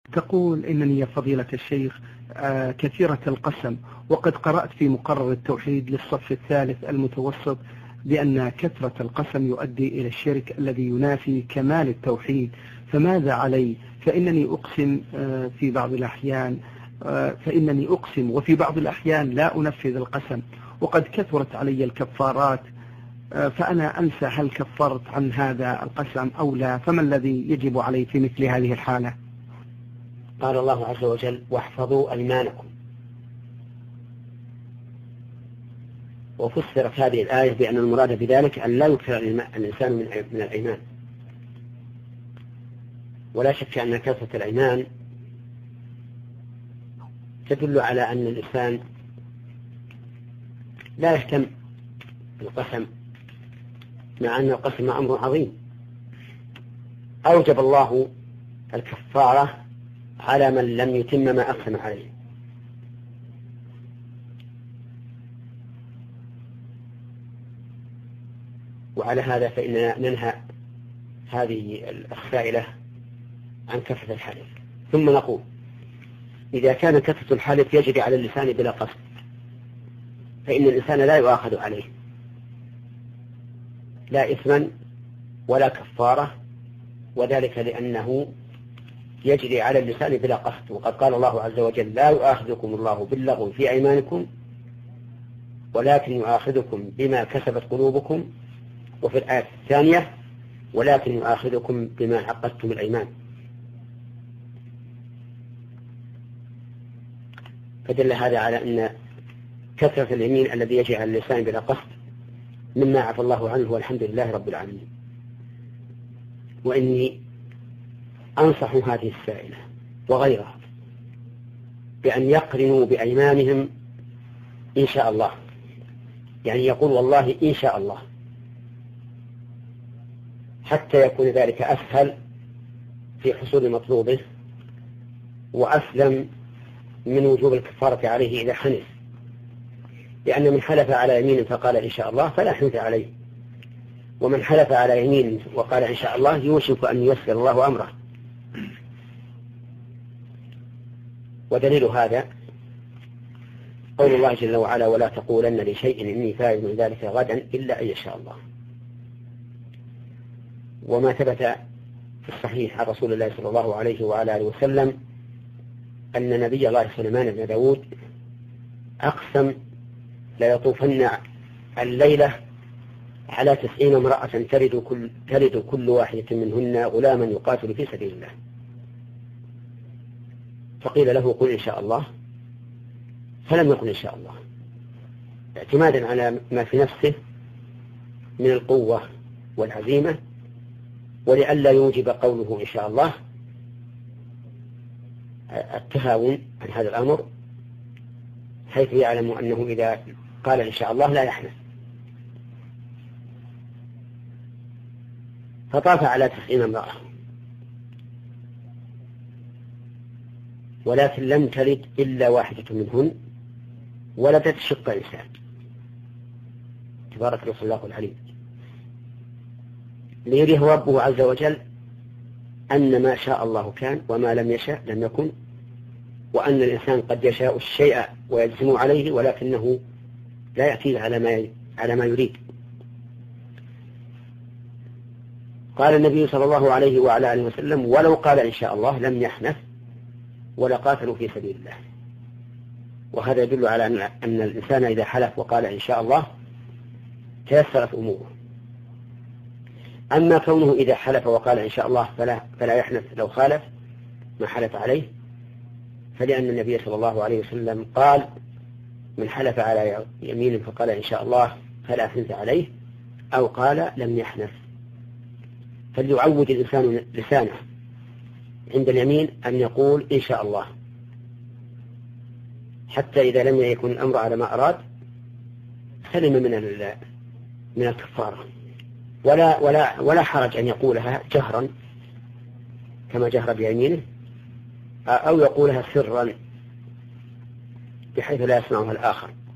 تقول إنني يا فضيلة الشيخ كثيرة القسم، وقد قرأت في مقرر التوحيد للصف الثالث المتوسط بأن كثرة القسم يؤدي إلى الشرك الذي ينافي كمال التوحيد، فماذا علي؟ فإنني أقسم في بعض الأحيان وفي بعض الأحيان لا أنفذ القسم، وقد كثرت علي الكفارات، فأنا أنسى هل كفرت عن هذا القسم أو لا، فما الذي يجب علي في مثل هذه الحالة؟ قال الله عز وجل: واحفظوا أيمانكم. وفسرت هذه الآية بأن المراد بذلك أن لا يكثر الإنسان من الأيمان. ولا شك أن كثرة الأيمان تدل على أن الإنسان لا يهتم بالقسم، مع أن القسم أمر عظيم. أوجب الله الكفارة على من لم يتم ما أقسم عليه. وعلى هذا فإننا ننهى هذه السائلة عن كثرة الحلف. ثم نقول: إذا كان كثرة الحلف يجري على اللسان بلا قصد، فإن الإنسان لا يؤاخذ عليه لا إثما ولا كفارة، وذلك لأنه يجري على اللسان بلا قصد. وقد قال الله عز وجل: لا يؤاخذكم الله باللغو في أيمانكم ولكن يؤاخذكم بما كسبت قلوبكم. وفي الآية الثانية: ولكن يؤاخذكم بما عقدتم الأيمان. فدل هذا على أن كثرة اليمين الذي يجري على اللسان بلا قصد مما عفى الله عنه، والحمد لله رب العالمين. وإني أنصح هذه السائلة وغيرها بأن يقرنوا بأيمانهم إن شاء الله، يعني يقول والله إن شاء الله، حتى يكون ذلك أسهل في حصول مطلوبه وأسلم من وجوب الكفارة عليه إذا حنث. لأن من حلف على يمين فقال إن شاء الله فلا حنث عليه، ومن حلف على يمين وقال إن شاء الله يوشك أن ييسر الله أمره. ودليل هذا قول الله جل وعلا: ولا تقولن لشيء إني فاعل ذلك غدا إلا أن يشاء الله. وما ثبت في الصحيح عن رسول الله صلى الله عليه وعلى آله وسلم أن نبي الله سليمان بن داود أقسم: لا يطوفن الليلة على 90 امرأة تلد كل واحدة منهن غلاما يقاتل في سبيل الله. فقيل له: قل إن شاء الله، فلم يقل إن شاء الله، اعتمادا على ما في نفسه من القوة والعزيمة، ولئلا يوجب قوله إن شاء الله التهاون عن هذا الأمر، حيث يعلم أنه إذا قال إن شاء الله لا يحنث. فطاف على 90 امرأة، ولكن لم تلد إلا واحدة منهن ولدت شق إنسان. تبارك رسول الله العليم، ليريه ربه عز وجل أن ما شاء الله كان وما لم يشاء لم يكن، وأن الإنسان قد يشاء الشيء ويجزم عليه ولكنه لا يأتيه على ما يريد. قال النبي صلى الله عليه وعلى آله وسلم: ولو قال إن شاء الله لم يحنث ولقاتلوا في سبيل الله. وهذا يدل على أن الإنسان إذا حلف وقال إن شاء الله تيسرت أموره. أما كونه إذا حلف وقال إن شاء الله فلا يحنث لو خالف ما حلف عليه، فلأن النبي صلى الله عليه وسلم قال: من حلف على يمين فقال إن شاء الله فلا حنث عليه، أو قال لم يحنث. فليعود الإنسان لسانه عند اليمين أن يقول إن شاء الله، حتى إذا لم يكن الأمر على ما أراد سلم من الكفارة. ولا حرج أن يقولها جهرا كما جهر بيمينه، أو يقولها سرا بحيث لا يسمعها الآخر.